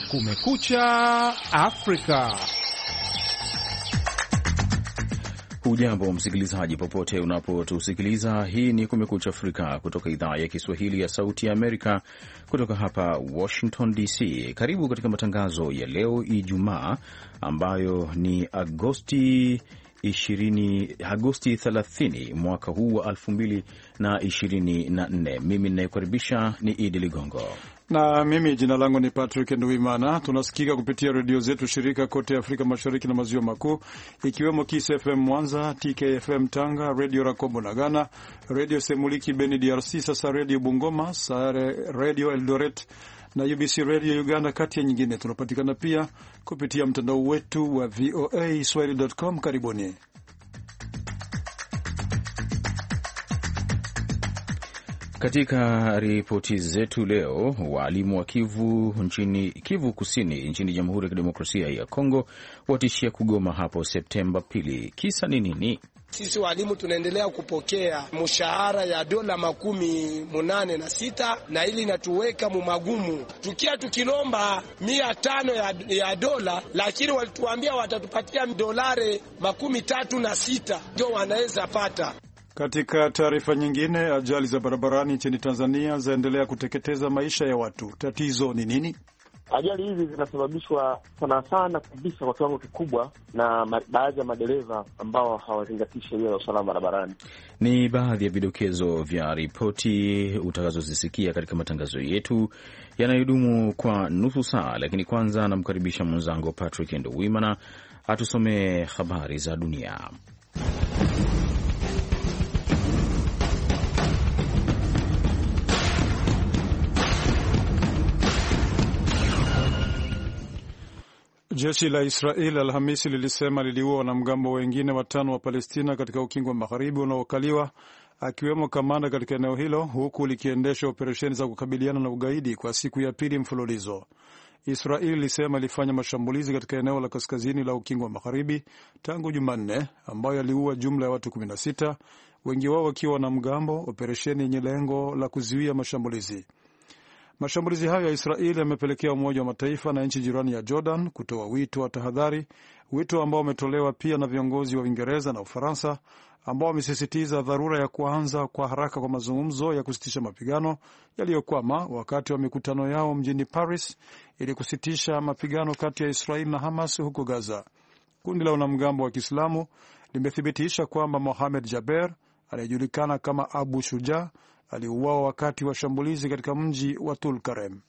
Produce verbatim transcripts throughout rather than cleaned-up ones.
Kumekucha Afrika. Hujambo msikilizaji, popote unapotusikiliza. Hii ni Kumekucha Afrika kutoka idhaa ya Kiswahili ya Sauti ya Amerika, kutoka hapa Washington D C. Karibu katika matangazo ya leo Ijumaa, ambayo ni Agosti ishirini, Agosti thelathini mwaka huu wa elfu mbili na ishirini na nne. Mimi ninayekaribisha ni Idi Ligongo na mimi jina langu ni Patrick Nduwimana. Tunasikika kupitia redio zetu shirika kote Afrika Mashariki na Maziwa Makuu, ikiwemo Kiss F M Mwanza, T K F M Tanga, Radio Rakombo na Ghana, Radio Semuliki Beni D R C, sasa Radio Bungoma, Sare Radio Eldoret na U B C Radio Uganda, kati ya nyingine. Tunapatikana pia kupitia mtandao wetu wa V O A Swahili dot com. Karibuni. Katika ripoti zetu leo, walimu wa Kivu nchini Kivu Kusini nchini Jamhuri ya Kidemokrasia ya Kongo watishia kugoma hapo Septemba pili. Kisa ni nini? Sisi walimu tunaendelea kupokea mshahara ya dola makumi munane na sita na ili natuweka mumagumu. Tukia tukilomba mia tano ya, ya dola, lakini walituambia watatupatia dolare makumi tatu na sita ndio wanaweza pata. Katika taarifa nyingine, ajali za barabarani nchini Tanzania zaendelea kuteketeza maisha ya watu. Tatizo ni nini? Ajali hizi zinasababishwa sana sana kabisa kwa kiwango kikubwa na baadhi ya madereva ambao hawazingatii sheria za usalama barabarani. Ni baadhi ya vidokezo vya ripoti utakazozisikia katika matangazo yetu yanayodumu kwa nusu saa, lakini kwanza namkaribisha mwenzangu Patrick Nduwimana atusomee habari za dunia. Jeshi la Israel Alhamisi lilisema liliua wanamgambo wengine watano wa Palestina katika ukingo wa magharibi unaokaliwa, akiwemo kamanda katika eneo hilo, huku likiendesha operesheni za kukabiliana na ugaidi kwa siku ya pili mfululizo. Israel ilisema ilifanya mashambulizi katika eneo la kaskazini la ukingo wa magharibi tangu Jumanne, ambayo yaliua jumla ya watu kumi na sita, wengi wao wakiwa wanamgambo, operesheni yenye lengo la kuzuia mashambulizi. Mashambulizi hayo ya Israeli yamepelekea Umoja wa Mataifa na nchi jirani ya Jordan kutoa wito wa tahadhari, wito ambao umetolewa pia na viongozi wa Uingereza na Ufaransa, ambao wamesisitiza dharura ya kuanza kwa haraka kwa mazungumzo ya kusitisha mapigano yaliyokwama wakati wa mikutano yao mjini Paris ili kusitisha mapigano kati ya Israeli na Hamas huko Gaza. Kundi la wanamgambo wa Kiislamu limethibitisha kwamba Mohamed Jaber, anayejulikana kama Abu Shuja, aliuawa wakati wa shambulizi katika mji wa Tulkarem.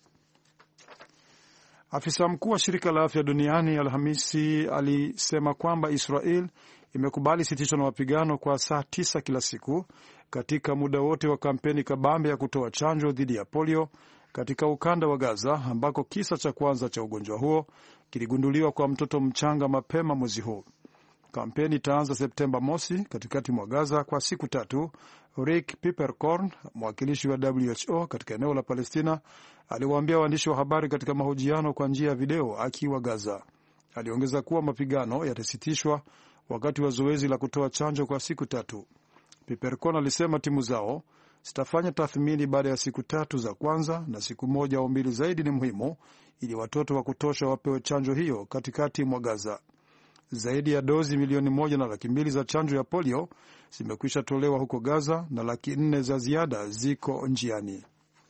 Afisa mkuu wa shirika la afya duniani Alhamisi alisema kwamba Israel imekubali sitisho la mapigano kwa saa tisa kila siku katika muda wote wa kampeni kabambe ya kutoa chanjo dhidi ya polio katika ukanda wa Gaza, ambako kisa cha kwanza cha ugonjwa huo kiligunduliwa kwa mtoto mchanga mapema mwezi huu. Kampeni itaanza Septemba mosi katikati mwa Gaza kwa siku tatu. Rick Peppercorn, mwakilishi wa W H O katika eneo la Palestina, aliwaambia waandishi wa habari katika mahojiano kwa njia ya video akiwa Gaza. Aliongeza kuwa mapigano yatasitishwa wakati wa zoezi la kutoa chanjo kwa siku tatu. Peppercorn alisema timu zao zitafanya tathmini baada ya siku tatu za kwanza, na siku moja au mbili zaidi ni muhimu ili watoto wa kutosha wapewe chanjo hiyo katikati mwa Gaza. Zaidi ya dozi milioni moja na laki mbili za chanjo ya polio zimekwisha tolewa huko Gaza na laki nne za ziada ziko njiani.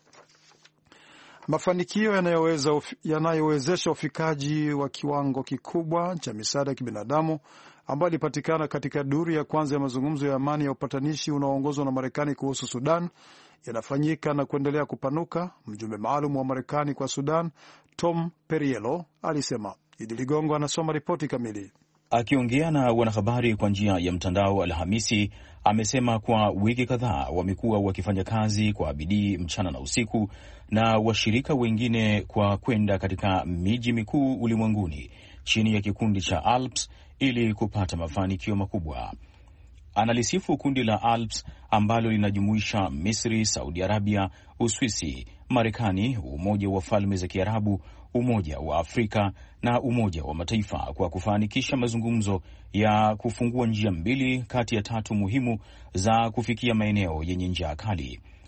Mafanikio yanayoweza yanayowezesha ufikaji wa kiwango kikubwa cha misaada ya kibinadamu ambayo ilipatikana katika duru ya kwanza ya mazungumzo ya amani ya upatanishi unaoongozwa na Marekani kuhusu Sudan yanafanyika na kuendelea kupanuka, mjumbe maalum wa Marekani kwa Sudan Tom Perriello alisema. Idi Ligongo anasoma ripoti kamili. Akiongea na wanahabari kwa njia ya mtandao Alhamisi, amesema kwa wiki kadhaa wamekuwa wakifanya kazi kwa bidii mchana na usiku na washirika wengine kwa kwenda katika miji mikuu ulimwenguni chini ya kikundi cha ALPS ili kupata mafanikio makubwa. Analisifu kundi la ALPS ambalo linajumuisha Misri, Saudi Arabia, Uswisi, Marekani, Umoja wa Falme za Kiarabu, Umoja wa Afrika na Umoja wa Mataifa kwa kufanikisha mazungumzo ya kufungua njia mbili kati ya tatu muhimu za kufikia maeneo yenye njaa kali.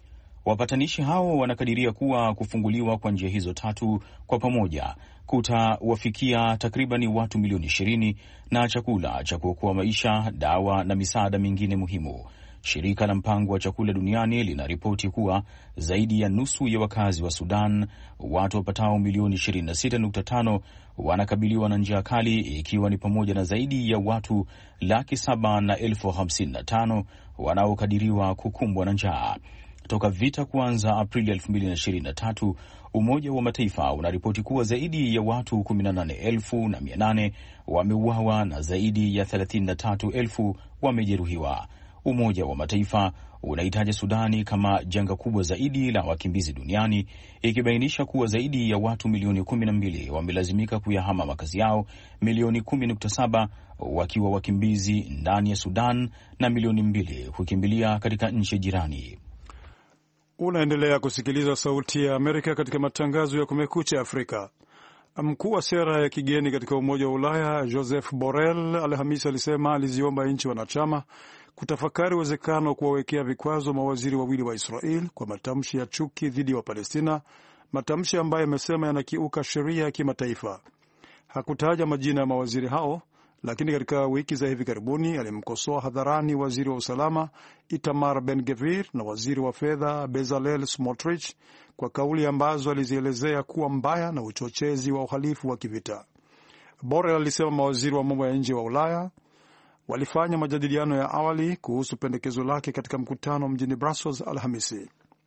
Wapatanishi hao wanakadiria kuwa kufunguliwa kwa njia hizo tatu kwa pamoja kutawafikia takribani watu milioni ishirini na chakula cha kuokoa maisha, dawa na misaada mingine muhimu. Shirika la mpango wa chakula duniani linaripoti kuwa zaidi ya nusu ya wakazi wa Sudan, watu wapatao milioni ishirini na sita nukta tano, wanakabiliwa na njaa kali, ikiwa ni pamoja na zaidi ya watu laki saba na elfu hamsini na tano wanaokadiriwa kukumbwa na njaa. Toka vita kuanza Aprili elfu mbili na ishirini na tatu, Umoja wa Mataifa unaripoti kuwa zaidi ya watu kumi na nane elfu na mia nane wameuawa na zaidi ya thelathini na tatu elfu wamejeruhiwa. Umoja wa Mataifa unahitaja Sudani kama janga kubwa zaidi la wakimbizi duniani, ikibainisha kuwa zaidi ya watu milioni kumi na mbili wamelazimika kuyahama makazi yao, milioni kumi nukta saba wakiwa wakimbizi ndani ya Sudan na milioni mbili kukimbilia katika nchi jirani. Unaendelea kusikiliza Sauti ya Amerika katika matangazo ya Kumekucha Afrika. Mkuu wa sera ya kigeni katika Umoja wa Ulaya Joseph Borrell Alhamisi alisema aliziomba nchi wanachama kutafakari uwezekano wa kuwawekea vikwazo mawaziri wawili wa Israel kwa matamshi ya chuki dhidi ya Wapalestina, matamshi ambayo amesema yanakiuka sheria ya kimataifa. Hakutaja majina ya mawaziri hao, lakini katika wiki za hivi karibuni alimkosoa hadharani waziri wa usalama Itamar Ben-Gvir na waziri wa fedha Bezalel Smotrich kwa kauli ambazo alizielezea kuwa mbaya na uchochezi wa uhalifu wa kivita. Borrell alisema mawaziri wa mambo ya nje wa Ulaya walifanya majadiliano ya awali kuhusu pendekezo lake katika mkutano mjini Brussels Alhamisi.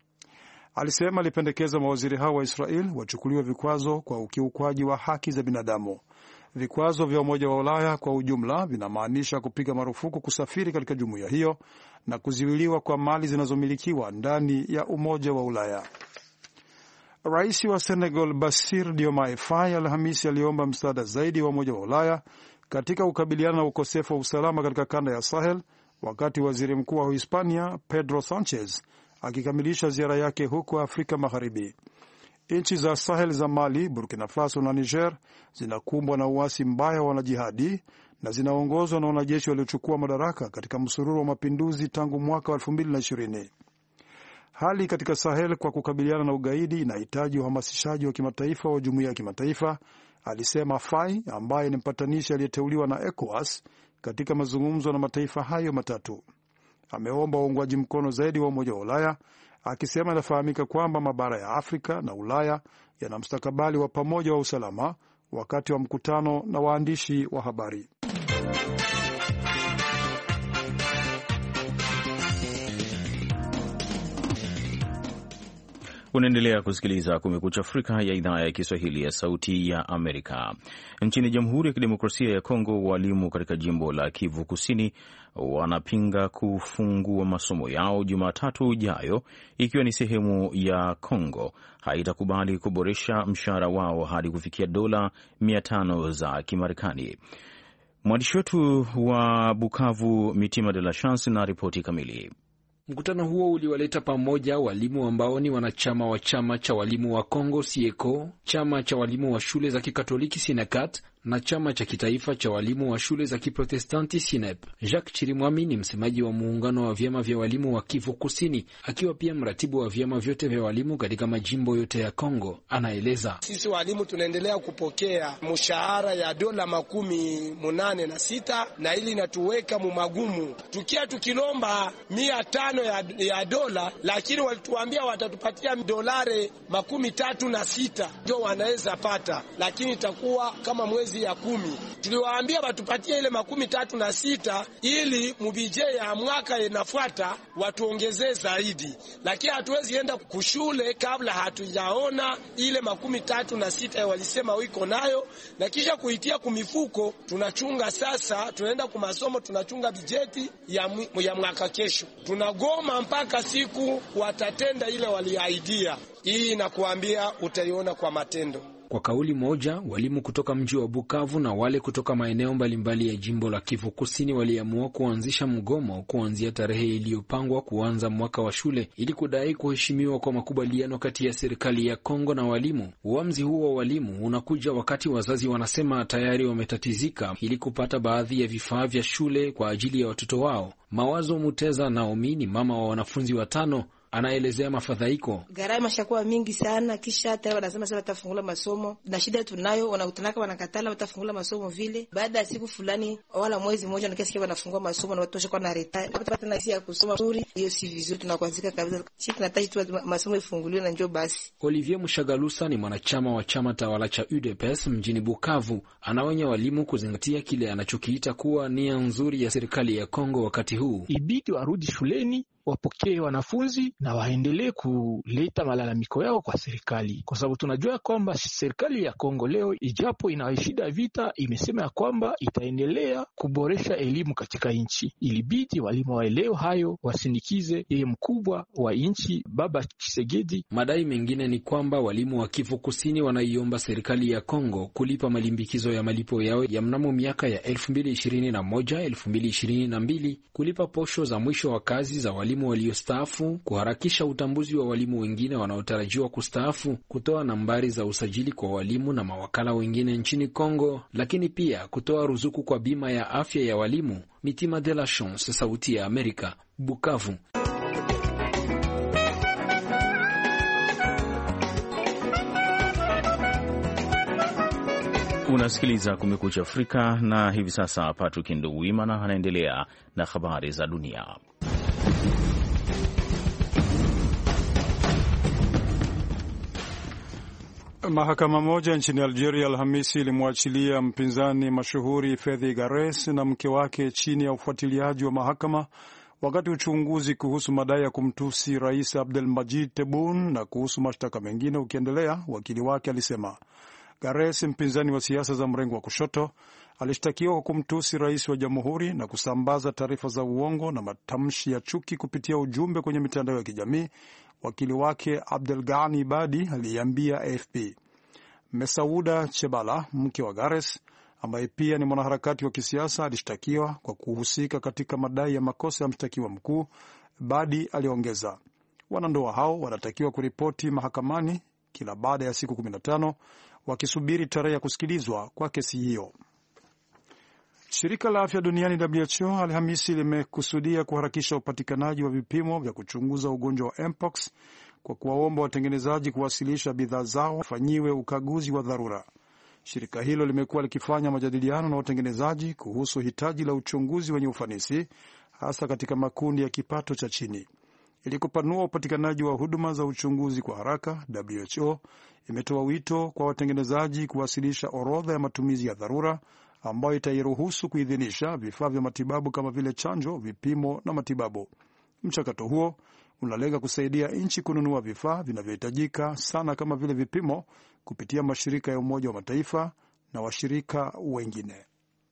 Alisema alipendekeza mawaziri hao wa Israel wachukuliwe vikwazo kwa ukiukwaji wa haki za binadamu. Vikwazo vya Umoja wa Ulaya kwa ujumla vinamaanisha kupiga marufuku kusafiri katika jumuiya hiyo na kuziwiliwa kwa mali zinazomilikiwa ndani ya Umoja wa Ulaya. Rais wa Senegal Bassirou Diomaye Faye Alhamisi aliomba msaada zaidi wa Umoja wa Ulaya katika kukabiliana na ukosefu wa usalama katika kanda ya Sahel, wakati waziri mkuu wa Hispania Pedro Sanchez akikamilisha ziara yake huko Afrika Magharibi. Nchi za Sahel za Mali, Burkina Faso na Niger zinakumbwa na uasi mbaya wa wanajihadi na zinaongozwa na wanajeshi waliochukua madaraka katika msururu wa mapinduzi tangu mwaka wa elfu mbili na ishirini. Hali katika Sahel kwa kukabiliana na ugaidi inahitaji uhamasishaji wa kimataifa wa jumuiya ya kimataifa, alisema Faye ambaye ni mpatanishi aliyeteuliwa na ECOWAS katika mazungumzo na mataifa hayo matatu. Ameomba uungwaji mkono zaidi wa Umoja wa Ulaya, akisema inafahamika kwamba mabara ya Afrika na Ulaya yana mustakabali wa pamoja wa usalama, wakati wa mkutano na waandishi wa habari. Unaendelea kusikiliza Kumekucha Afrika ya idhaa ya Kiswahili ya Sauti ya Amerika. Nchini Jamhuri ya Kidemokrasia ya Kongo, walimu katika jimbo la Kivu Kusini wanapinga kufungua masomo yao Jumatatu ijayo, ikiwa ni sehemu ya Kongo haitakubali kuboresha mshahara wao hadi kufikia dola mia tano za Kimarekani. Mwandishi wetu wa Bukavu Mitima de la Chance na ripoti kamili. Mkutano huo uliwaleta pamoja walimu ambao ni wanachama wa chama cha walimu wa Kongo Sieko, chama cha walimu wa shule za Kikatoliki Sinekat na chama cha kitaifa cha walimu wa shule za Kiprotestanti Sinep. Jacques Chirimwami ni msemaji wa muungano wa vyama vya walimu wa Kivu Kusini, akiwa pia mratibu wa vyama vyote vya walimu katika majimbo yote ya Kongo. Anaeleza, sisi walimu tunaendelea kupokea mshahara ya dola makumi munane na sita na ili natuweka mumagumu. Tukia tukilomba mia tano ya, ya dola, lakini walituambia watatupatia dolare makumi tatu na sita ndio wanaweza pata, lakini itakuwa kama mwezi ya kumi. Tuliwaambia watupatie ile makumi tatu na sita ili mubije ya mwaka inafuata watuongezee zaidi, lakini hatuwezi enda kushule kabla hatujaona ile makumi tatu na sita walisema wiko nayo, na kisha kuitia kumifuko. Tunachunga sasa, tunaenda kumasomo, tunachunga bijeti ya, ya mwaka kesho. Tunagoma mpaka siku watatenda ile waliaidia. Hii nakuambia utaiona kwa matendo. Kwa kauli moja, walimu kutoka mji wa Bukavu na wale kutoka maeneo mbalimbali ya jimbo la Kivu Kusini waliamua kuanzisha mgomo kuanzia tarehe iliyopangwa kuanza mwaka wa shule ili kudai kuheshimiwa kwa makubaliano kati ya serikali ya Kongo na walimu. Uamuzi huo wa walimu unakuja wakati wazazi wanasema tayari wametatizika ili kupata baadhi ya vifaa vya shule kwa ajili ya watoto wao. Mawazo Muteza Naomi ni mama wa wanafunzi watano. anaelezea mafadhaiko. Gharama shakuwa mingi sana, kisha tayari wanasema sasa watafungula masomo, na shida tunayo wanakutanaka wanakatala watafungula masomo vile. Baada ya siku fulani wala mwezi mmoja na kesi wanafungua masomo na watu washaka na retire. Watapata nafasi ya kusoma nzuri, hiyo si vizuri, tunakuanzika kabisa. Sisi tunataka tu masomo ifunguliwe na njoo basi. Olivier Mushagalusa ni mwanachama wa chama tawala cha U D P S mjini Bukavu. Anaonya walimu kuzingatia kile anachokiita kuwa nia nzuri ya serikali ya Kongo wakati huu. Ibidi warudi shuleni, wapokee wanafunzi na waendelee kuleta malalamiko yao kwa serikali, kwa sababu tunajua kwamba serikali ya Kongo leo, ijapo ina shida vita, imesema ya kwamba itaendelea kuboresha elimu katika nchi. Ilibidi walimu waelewe hayo, wasinikize yeye mkubwa wa nchi Baba Tshisekedi. Madai mengine ni kwamba walimu wa Kivu Kusini wanaiomba serikali ya Kongo kulipa malimbikizo ya malipo yao ya mnamo miaka ya elfu mbili ishirini na moja elfu mbili ishirini na mbili, kulipa posho za mwisho wa kazi za walimu waliostaafu, kuharakisha utambuzi wa walimu wengine wanaotarajiwa kustaafu, kutoa nambari za usajili kwa walimu na mawakala wengine nchini Kongo, lakini pia kutoa ruzuku kwa bima ya afya ya walimu. Mitima de la Chance, Sauti ya Amerika, Bukavu. Unasikiliza Kumekucha Afrika, na hivi sasa Patrick Nduwimana anaendelea na habari za dunia. Mahakama moja nchini Algeria Alhamisi ilimwachilia mpinzani mashuhuri Fedi Gares na mke wake chini ya ufuatiliaji wa mahakama wakati uchunguzi kuhusu madai ya kumtusi Rais Abdelmadjid Tebboune na kuhusu mashtaka mengine ukiendelea. Wakili wake alisema Gares, mpinzani wa siasa za mrengo wa kushoto, alishtakiwa kwa kumtusi rais wa jamhuri na kusambaza taarifa za uongo na matamshi ya chuki kupitia ujumbe kwenye mitandao ya kijamii. Wakili wake Abdelghani Badi aliambia A F P. Mesauda Chebala, mke wa Gares, ambaye pia ni mwanaharakati wa kisiasa, alishtakiwa kwa kuhusika katika madai ya makosa ya mshtakiwa mkuu. Badi aliongeza, wanandoa hao wanatakiwa kuripoti mahakamani kila baada ya siku kumi na tano wakisubiri tarehe ya kusikilizwa kwa kesi hiyo. Shirika la Afya Duniani W H O Alhamisi limekusudia kuharakisha upatikanaji wa vipimo vya kuchunguza ugonjwa wa Mpox kwa kuwaomba watengenezaji kuwasilisha bidhaa zao wafanyiwe ukaguzi wa dharura. Shirika hilo limekuwa likifanya majadiliano na watengenezaji kuhusu hitaji la uchunguzi wenye ufanisi, hasa katika makundi ya kipato cha chini. Ili kupanua upatikanaji wa huduma za uchunguzi kwa haraka, W H O imetoa wito kwa watengenezaji kuwasilisha orodha ya matumizi ya dharura ambayo itairuhusu kuidhinisha vifaa vya matibabu kama vile chanjo, vipimo na matibabu. Mchakato huo unalenga kusaidia nchi kununua vifaa vinavyohitajika sana kama vile vipimo kupitia mashirika ya Umoja wa Mataifa na washirika wengine.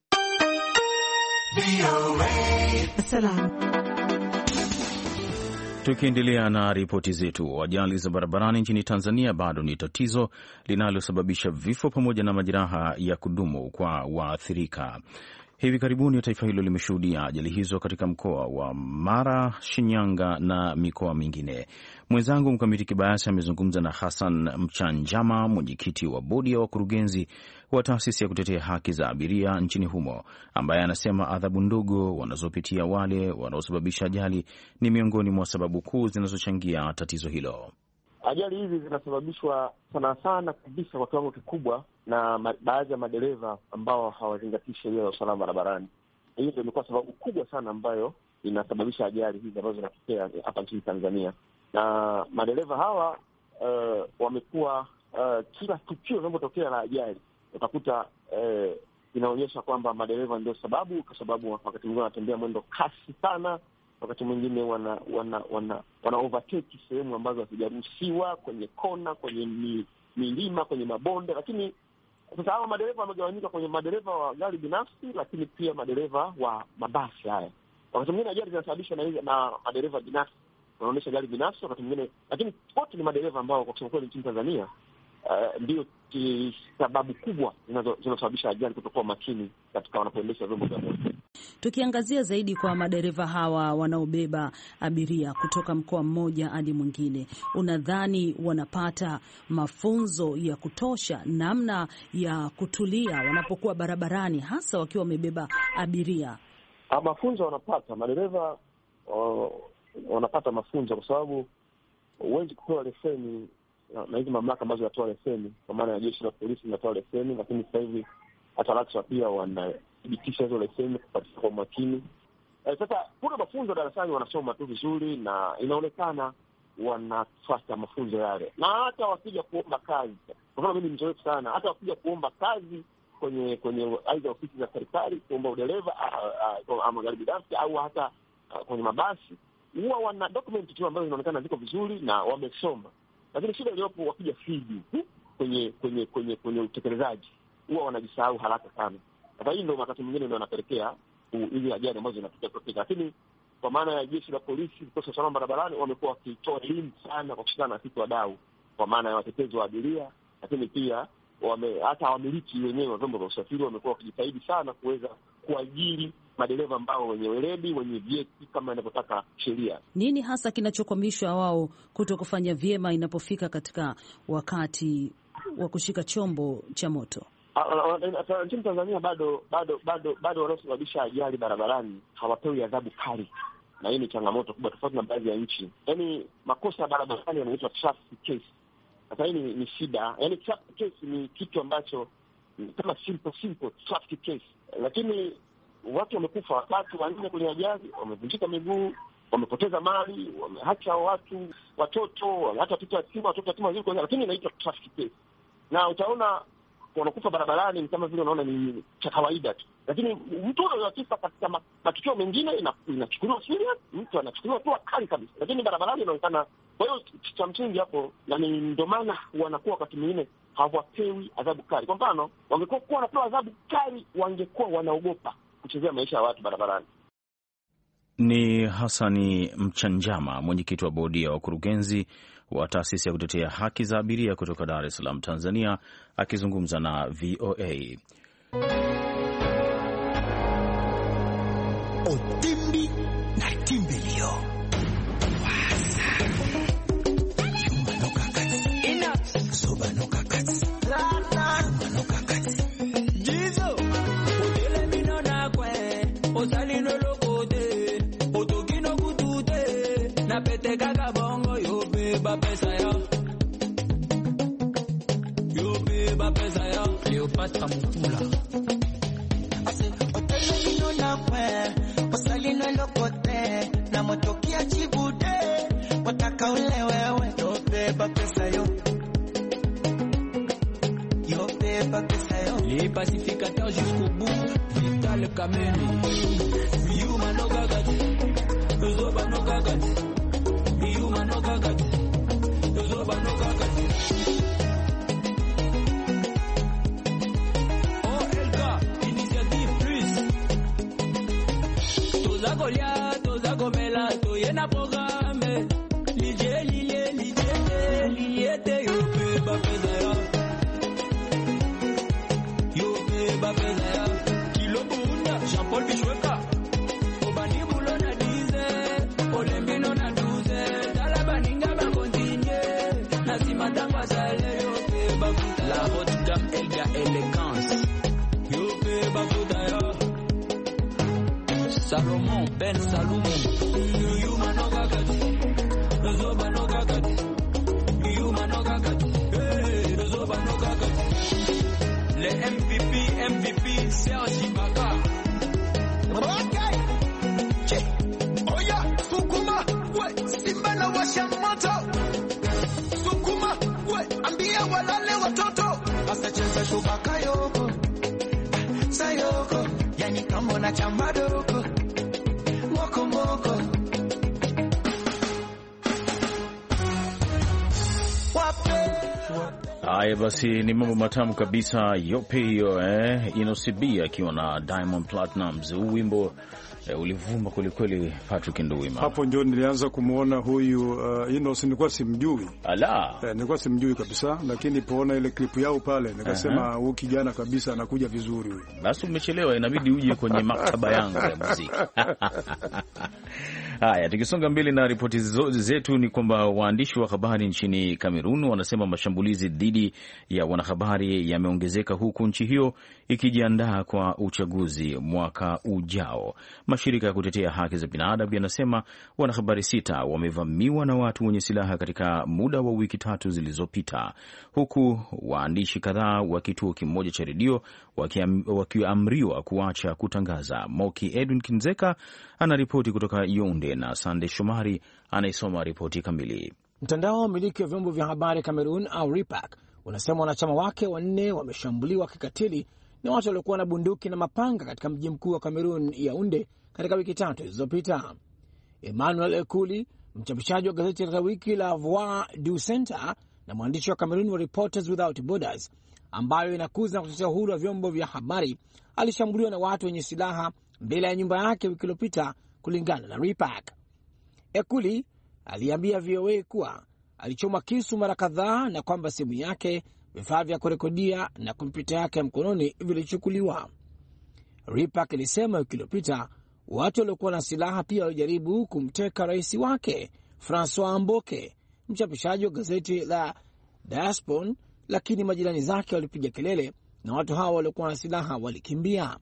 Tukiendelea na ripoti zetu, ajali za barabarani nchini Tanzania bado ni tatizo linalosababisha vifo pamoja na majeraha ya kudumu kwa waathirika. Hivi karibuni taifa hilo limeshuhudia ajali hizo katika mkoa wa Mara, Shinyanga na mikoa mingine. Mwenzangu Mkamiti Kibayasi amezungumza na Hassan Mchanjama, mwenyekiti wa bodi ya wakurugenzi wa taasisi ya kutetea haki za abiria nchini humo, ambaye anasema adhabu ndogo wanazopitia wale wanaosababisha ajali ni miongoni mwa sababu kuu zinazochangia tatizo hilo. Ajali hizi zinasababishwa sana sana kabisa kwa kiwango kikubwa na baadhi ya madereva ambao hawazingatii sheria za usalama barabarani. Hiyo ndio imekuwa sababu kubwa sana ambayo inasababisha ajali hizi ambazo zinatokea hapa nchini Tanzania. Na madereva hawa uh, wamekuwa uh, kila tukio linapotokea la ajali utakuta uh, inaonyesha kwamba madereva ndio sababu, kwa sababu wakati mwingine wanatembea mwendo kasi sana, wakati mwingine wana wana wana, wana overtake sehemu ambazo hazijaruhusiwa, kwenye kona, kwenye mi, milima, kwenye mabonde. Lakini sasa hao madereva wamegawanyika kwenye madereva wa gari binafsi, lakini pia madereva wa mabasi haya. Wakati mwingine ajali zinasababishwa na na madereva binafsi, wanaonyesha gari binafsi wakati mwingine, lakini wote ni madereva ambao kwa kusema kweli nchini Tanzania uh, ndio sababu kubwa zinazosababisha ajali, kutokuwa makini katika wanapoendesha vyombo vya moto. Tukiangazia zaidi kwa madereva hawa wanaobeba abiria kutoka mkoa mmoja hadi mwingine, unadhani wanapata mafunzo ya kutosha namna ya kutulia wanapokuwa barabarani, hasa wakiwa wamebeba abiria? Ha, mafunzo wanapata madereva, uh, wanapata mafunzo kwa sababu huwezi kupewa leseni na hizi mamlaka ambazo zinatoa leseni, kwa maana ya jeshi la polisi linatoa leseni, lakini sasa hivi hata LATRA pia wanathibitisha hizo leseni kupatikana kwa umakini. E, sasa kuna mafunzo darasani wanasoma tu vizuri na inaonekana wanafuata mafunzo yale, na hata wakija kuomba kazi, kwa sababu mimi ni mzoefu sana, hata wakija kuomba kazi kwenye kwenye aidha ofisi za serikali kuomba udereva ama gari binafsi au hata a, kwenye mabasi, huwa wana document tu ambazo zinaonekana ziko vizuri na wamesoma. Lakini shida iliyopo wakija field kwenye kwenye kwenye kwenye utekelezaji huwa wanajisahau haraka sana. Sasa hii ndio wakati mwingine ndio wanapelekea hizi ajali ambazo zinatokea kutokea. Lakini kwa maana ya jeshi la polisi, vikosi vya usalama barabarani wamekuwa wakitoa elimu sana kwa kushirikiana na sisi wadau, kwa maana ya watetezi wa abiria, lakini pia wame hata wamiliki wenyewe wa vyombo vya usafiri wamekuwa wakijitahidi sana kuweza kuajiri madereva ambao wenye weledi, wenye vyeti kama inavyotaka sheria. Nini hasa kinachokwamishwa wao kuto kufanya vyema inapofika katika wakati wa kushika chombo cha moto? Nchini Tanzania bado bado bado bado wanaosababisha ajali barabarani hawapewi adhabu kali, na hii ni changamoto kubwa tofauti na baadhi ya nchi. Yaani makosa ya barabarani yanaitwa traffic case. Sasa hii ni, ni shida. Yaani traffic case ni kitu ambacho kama simple simple traffic case, lakini watu wamekufa watatu wanne kwenye ajali, wamevunjika miguu, wamepoteza mali, wameacha watu watoto, hata watoto yatima, watoto yatima wazuri, lakini inaitwa traffic case. Na utaona wanakufa barabarani ni kama vile unaona ni cha kawaida tu, lakini mtu anayokifa katika matukio mengine inachukuliwa serious, mtu anachukuliwa tu kali kabisa, lakini barabarani inaonekana. Kwa hiyo cha msingi hapo, na ndio maana wanakuwa wakati mwingine hawapewi adhabu kali. Kwa mfano, wangekuwa wanapewa adhabu kali, wangekuwa wanaogopa kuchezea maisha ya watu barabarani. Ni Hassani Mchanjama, mwenyekiti wa bodi ya wakurugenzi wa taasisi ya kutetea haki za abiria kutoka Dar es Salaam, Tanzania, akizungumza na V O A. Otimbi na Timbelio. Wasa. Yuma no kakati. Ina. Soba no kakati. Lana. Yuma no kakati. Jizo. Odele mino na kwe. Osali no lokote. Otoki no kutute. Na pete kaka bongo yo beba pesa yo. Yo beba pesa yo. Cleopatra Mukula. Ase odele mino na kwe. Osali no lokote. Na motokia chibude. Wataka ule wewe. Yo beba pesa yo. Yo beba pesa yo. Les pacificateurs jusqu'au bout. Vital Kameni. Yuma no gagati. Zoba no gagati. Yuma no gagati. Zoba no gagati. O L K, Initiative Plus. Toza Golia, Toza Gomela, Toyena programme. Lije, lije, lije, lije, te yo beba pesa yo. Yo beba pesa yo. Kilo Bunda, Jean-Paul Bichweka. Obani Bulo na dize, Olembino na duze. Talabaninga ba continue. Nasima tangwa sale yo beba futa. La haute gamme Elga Elegance. Yo beba futa yo. Salomon Ben Salomon. Yuma no gagati. Zoba no gagati. Yuma no gagati. Hey, Zoba no gagati. Le M V P, M V P, Serge Ibaka. Okay. Che. Oya, Sukuma, we, Simba na washa moto. Sukuma, we, ambia walale watoto. Asa cheza shubaka yoko. Sayoko, yani kama na chamba doko. Moko moko. Haya basi, ni mambo matamu kabisa yope hiyo eh, Inosibi akiwa na Diamond Platnumz. Huu wimbo eh, ulivuma kweli kweli, Patrick Nduwima. Hapo ndio nilianza kumuona huyu uh, Inos, nilikuwa simjui. Ala. Eh, nilikuwa simjui kabisa, lakini poona ile klipu yao pale nikasema huyu uh-huh. kijana kabisa anakuja vizuri huyu. Basi umechelewa, inabidi uje kwenye maktaba yangu ya muziki. Haya, tukisonga mbele na ripoti zetu ni kwamba waandishi wa habari nchini Kamerun wanasema mashambulizi dhidi ya wanahabari yameongezeka huku nchi hiyo ikijiandaa kwa uchaguzi mwaka ujao. Mashirika ya kutetea haki za binadamu yanasema wanahabari sita wamevamiwa na watu wenye silaha katika muda wa wiki tatu zilizopita, huku waandishi kadhaa wa kituo kimoja cha redio wakiamriwa kuacha kutangaza. Moki Edwin Kinzeka anaripoti kutoka Yaounde na Sande Shomari anaisoma ripoti kamili. Mtandao wa miliki wa vyombo vya habari Kamerun au Ripak unasema wanachama wake wanne wameshambuliwa kikatili na watu waliokuwa na bunduki na mapanga katika mji mkuu wa Kamerun, Yaounde, katika wiki tatu zilizopita. Emmanuel Ekuli, mchapishaji wa gazeti la wiki la Voix du Centre na mwandishi wa Kamerun wa Reporters Without Borders, ambayo inakuza na kutetea uhuru wa vyombo vya habari, alishambuliwa na watu wenye silaha mbele ya nyumba yake wiki iliyopita, kulingana na Ripak. Ekuli aliambia V O A kuwa alichoma kisu mara kadhaa na kwamba simu yake, vifaa vya kurekodia na kompyuta yake ya mkononi vilichukuliwa. Ripak ilisema wiki iliyopita watu waliokuwa na silaha pia walijaribu kumteka rais wake Francois Amboke, mchapishaji wa gazeti la Diaspora, lakini majirani zake walipiga kelele na watu hao waliokuwa na silaha walikimbia.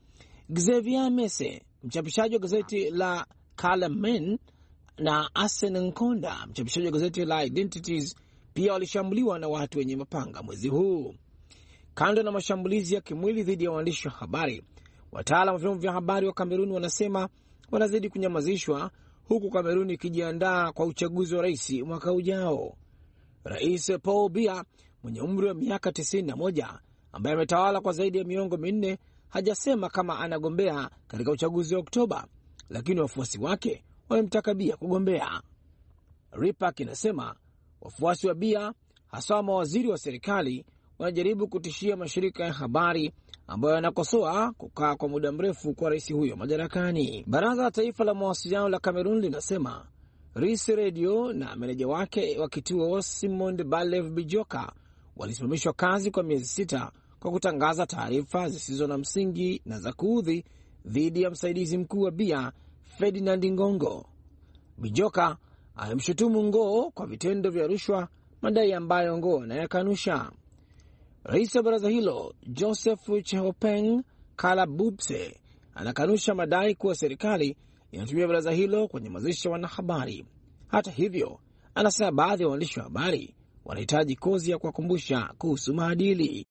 Xavier Mese, mchapishaji wa gazeti la Kalamen, na Asen Nkonda, mchapishaji wa gazeti la Identities, pia walishambuliwa na watu wenye mapanga mwezi huu. Kando na mashambulizi ya kimwili dhidi ya waandishi wa habari, wataalamu wa vyombo vya habari wa Kamerun wanasema wanazidi kunyamazishwa, huku Kamerun ikijiandaa kwa uchaguzi wa rais mwaka ujao. Rais Paul Biya mwenye umri wa miaka tisini na moja, ambaye ametawala kwa zaidi ya miongo minne, hajasema kama anagombea katika uchaguzi wa Oktoba, lakini wafuasi wake wamemtaka Biya kugombea. Ripak inasema wafuasi wa Biya, hasa mawaziri wa serikali, wanajaribu kutishia mashirika ya habari ambayo yanakosoa kukaa kwa muda mrefu kwa rais huyo madarakani. Baraza la Taifa la Mawasiliano la Kamerun linasema Risi Radio na meneja wake wa kituo Simon Balev Bijoka walisimamishwa kazi kwa miezi sita kwa kutangaza taarifa zisizo na msingi na za kuudhi dhidi ya msaidizi mkuu wa Biya, Ferdinand Ngongo. Bijoka alimshutumu Ngoo kwa vitendo vya rushwa, madai ambayo Ngoo anayakanusha. Rais wa baraza hilo Joseph Chehopeng Kalabubse anakanusha madai kuwa serikali inatumia baraza hilo kunyamazisha wanahabari. Hata hivyo, anasema baadhi ya waandishi wa habari wanahitaji kozi ya kuwakumbusha kuhusu maadili.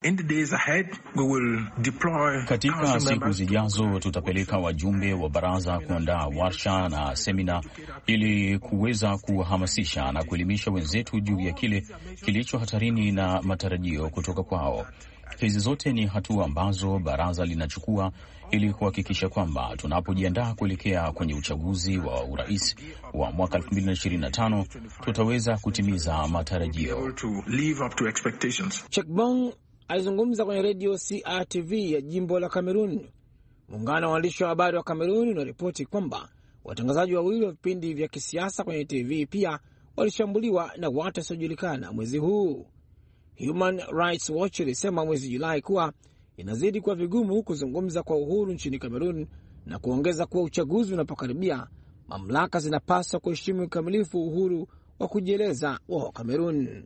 Katika siku zijazo tutapeleka wajumbe wa baraza kuandaa warsha na semina ili kuweza kuhamasisha na kuelimisha wenzetu juu ya kile kilicho hatarini na matarajio kutoka kwao. Hizi zote ni hatua ambazo baraza linachukua ili kuhakikisha kwamba tunapojiandaa kuelekea kwenye uchaguzi wa urais wa mwaka elfu mbili na ishirini na tano tutaweza kutimiza matarajio. Chekbong alizungumza kwenye redio C R T V ya jimbo la Kamerun. Muungano wa waandishi wa habari wa Kamerun unaripoti kwamba watangazaji wawili wa vipindi vya kisiasa kwenye T V pia walishambuliwa na watu wasiojulikana mwezi huu. Human Rights Watch ilisema mwezi Julai kuwa inazidi kuwa vigumu kuzungumza kwa uhuru nchini Kamerun, na kuongeza kuwa uchaguzi unapokaribia, mamlaka zinapaswa kuheshimu kikamilifu uhuru wa kujieleza wa Kamerun.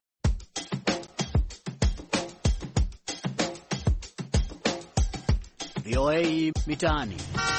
V O A Mitaani.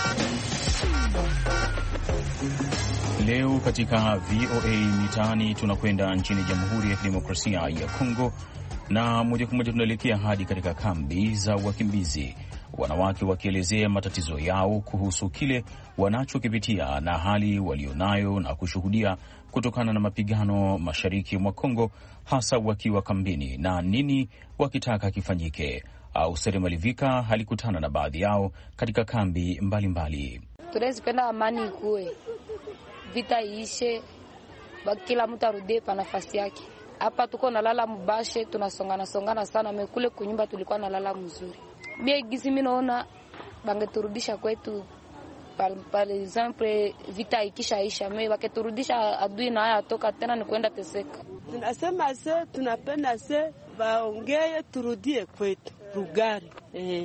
Leo katika V O A Mitaani tunakwenda nchini Jamhuri ya Kidemokrasia ya Kongo, na moja kwa moja tunaelekea hadi katika kambi za wakimbizi, wanawake wakielezea matatizo yao kuhusu kile wanachokipitia na hali walionayo na kushuhudia kutokana na mapigano mashariki mwa Kongo, hasa wakiwa kambini, na nini wakitaka kifanyike. Au Sere Malivika alikutana na baadhi yao katika kambi mbalimbali. Tunazipenda amani ikuwe, vita iishe, kila mtu arudie pa nafasi yake. Hapa tuko nalala mbashe, tunasongana songana sana, mekule kunyumba tulikuwa nalala mzuri. Bia gizi mimi naona bangeturudisha kwetu, par exemple vita ikisha isha, mimi waketurudisha adui na haya toka tena ni kwenda teseka. Tunasema se tunapenda se baongee turudie kwetu Rugari. Eh,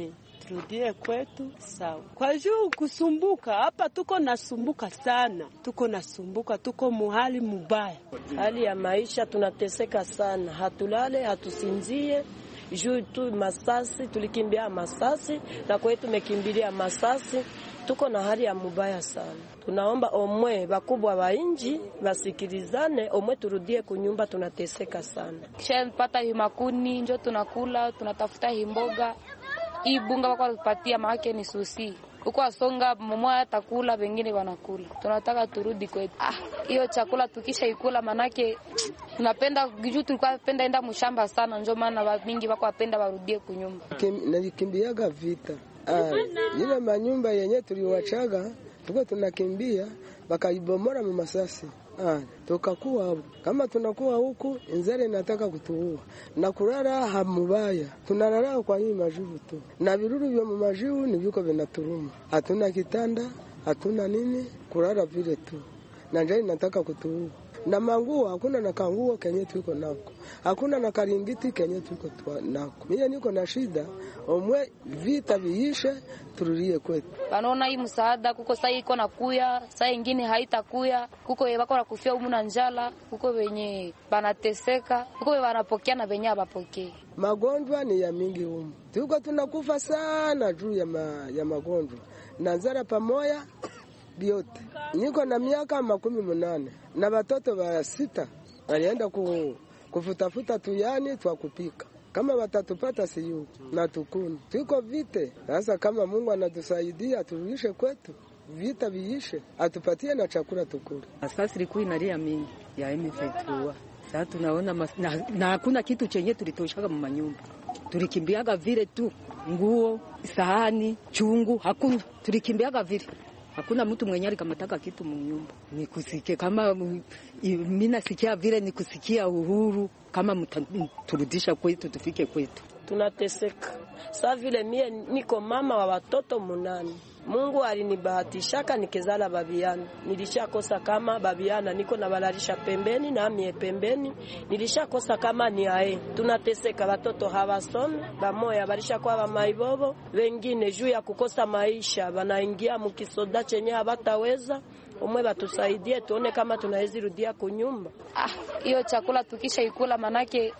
turudie kwetu sawa. Kwa juu kusumbuka hapa, tuko nasumbuka sana, tuko nasumbuka, tuko muhali mubaya, hali ya maisha tunateseka sana, hatulale hatusinzie juu tu masasi, tulikimbia masasi na kwetu tumekimbilia masasi, tuko na hali ya mubaya sana. Tunaomba omwe bakubwa wa inji basikilizane, omwe turudie kunyumba, tunateseka sana. Kisha pata himakuni njo tunakula, tunatafuta himboga. Hii bunga wako kupatia maake ni susi. Uko asonga mmoja atakula, wengine wanakula. Tunataka turudi kwetu. Ah, hiyo chakula tukisha ikula manake tunapenda giju, tulikuwa tunapenda enda mshamba sana, ndio maana watu mingi wako wapenda warudie kunyumba. Nalikimbiaga vita. Ah, ile manyumba yenye tuliwachaga tuko tunakimbia bakaibomora mu masasi. Ah, tukakuwa hapo. Kama tunakuwa huku inzara inataka kutuua. Na kulala hamubaya. Tunalala kwa hii majivu tu. Na viruru vya majivu ni viko vinaturuma. Hatuna kitanda, hatuna nini, kulala vile tu. Na njaa inataka kutuua. Na manguo hakuna, na kanguo kenye tuko nako. Hakuna na karingiti kenye tuko nako. Mimi niko na shida, omwe vita viishe turulie kwetu. Wanaona hii msaada kuko sai iko na kuya, sai nyingine haitakuya, kuko wako na kufia humu na njala, kuko wenye banateseka, kuko wanapokea na wenye hawapokei. Magonjwa ni ya mingi humu. Tuko tunakufa sana juu ya ma, ya magonjwa. Na nzara pamoja biote. Niko na miaka makumi munane na watoto wa sita walienda ku, kufutafuta tuyani twa kupika. Kama watatupata siyo na tukuni. Tuko vite. Sasa kama Mungu anatusaidia turudishe kwetu, vita viishe, atupatie na chakula tukule. Sasa ilikuwa inalia mingi ya M F two. Sasa tunaona mas, na, na hakuna kitu chenye tulitoshaka mu manyumba. Tulikimbiaga vile tu, nguo, sahani, chungu, hakuna. Tulikimbiaga vile. Hakuna mtu mwenye alikamataka kitu mnyumba. Nikusikia kama mimi nasikia vile, nikusikia uhuru kama mturudisha kwetu, tufike kwetu. Tunateseka. Sasa vile mie niko mama wa watoto munane. Mungu alinibahatishaka nikezala babiana. Nilishakosa kama babiana niko na balalisha pembeni na mie pembeni. Nilishakosa kama ni ae. Tunateseka, watoto hawasome, bamoya balisha kwa ba maibobo, wengine juu ya kukosa maisha banaingia mukisoda chenye habataweza. Omwe batusaidie tuone kama tunaweza rudia kunyumba. Ah, hiyo chakula tukisha ikula manake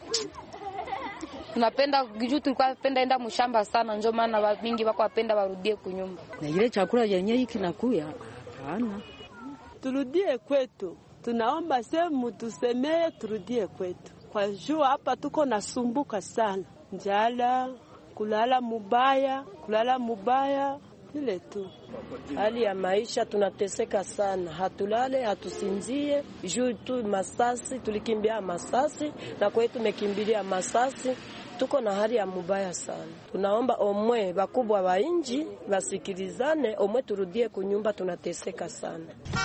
tunapenda giju, tulikuwa tunapenda enda mshamba sana, ndio maana watu mingi wako wapenda warudie kunyumba. Na ile chakula yenyewe hiki nakuya hapana. Turudie kwetu. Tunaomba sehemu tusemee turudie kwetu. Kwa jua hapa tuko nasumbuka sana. Njala, kulala mubaya, kulala mubaya, ile tu. Hali ya maisha tunateseka sana. Hatulale, hatusinzie, juu tu masasi, tulikimbia masasi na kwetu tumekimbilia masasi. Tuko na hali ya mubaya sana. Tunaomba omwe bakubwa wa inji basikilizane, omwe turudie kunyumba, tunateseka sana.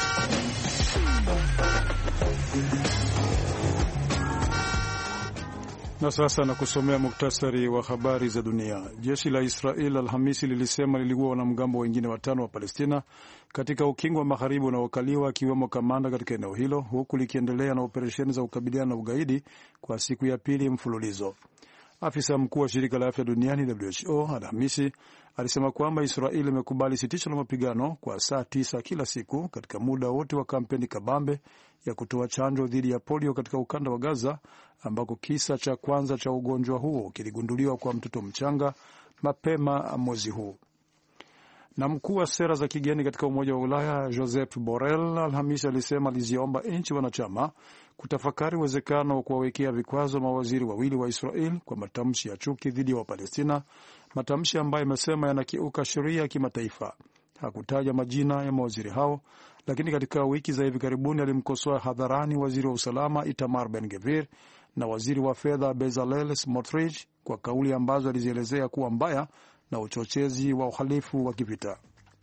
Na sasa na kusomea muktasari wa habari za dunia. Jeshi la Israel Alhamisi lilisema liliua wanamgambo wengine watano wa Palestina katika ukingo wa magharibi unaokaliwa, akiwemo kamanda katika eneo hilo, huku likiendelea na operesheni za kukabiliana na ugaidi kwa siku ya pili mfululizo. Afisa mkuu wa shirika la afya duniani W H O Alhamisi alisema kwamba Israeli imekubali sitisho la mapigano kwa saa tisa kila siku katika muda wote wa kampeni kabambe ya kutoa chanjo dhidi ya polio katika ukanda wa Gaza, ambako kisa cha kwanza cha ugonjwa huo kiligunduliwa kwa mtoto mchanga mapema mwezi huu. Na mkuu wa sera za kigeni katika Umoja wa Ulaya Joseph Borrell Alhamisi alisema aliziomba nchi wanachama kutafakari uwezekano wa kuwawekea vikwazo mawaziri wawili wa Israel kwa matamshi ya chuki dhidi ya Wapalestina, matamshi ambayo amesema yanakiuka sheria ya kimataifa. Hakutaja majina ya mawaziri hao, lakini katika wiki za hivi karibuni alimkosoa hadharani waziri wa usalama Itamar Ben-Gvir na waziri wa fedha Bezalel Smotrich kwa kauli ambazo alizielezea kuwa mbaya na uchochezi wa uhalifu wa kivita.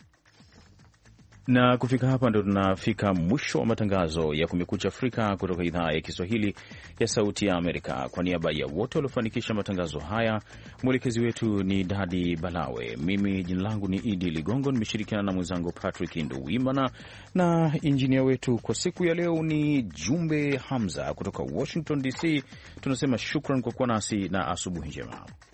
Na kufika hapa ndo tunafika mwisho wa matangazo ya Kumekucha Afrika kutoka idhaa ya Kiswahili ya Sauti ya Amerika. Kwa niaba ya wote waliofanikisha matangazo haya, mwelekezi wetu ni Dadi Balawe, mimi jina langu ni Idi Ligongo, nimeshirikiana na mwenzangu Patrick Nduwimana, na injinia wetu kwa siku ya leo ni Jumbe Hamza kutoka Washington D C. Tunasema shukran kwa kuwa nasi na asubuhi njema.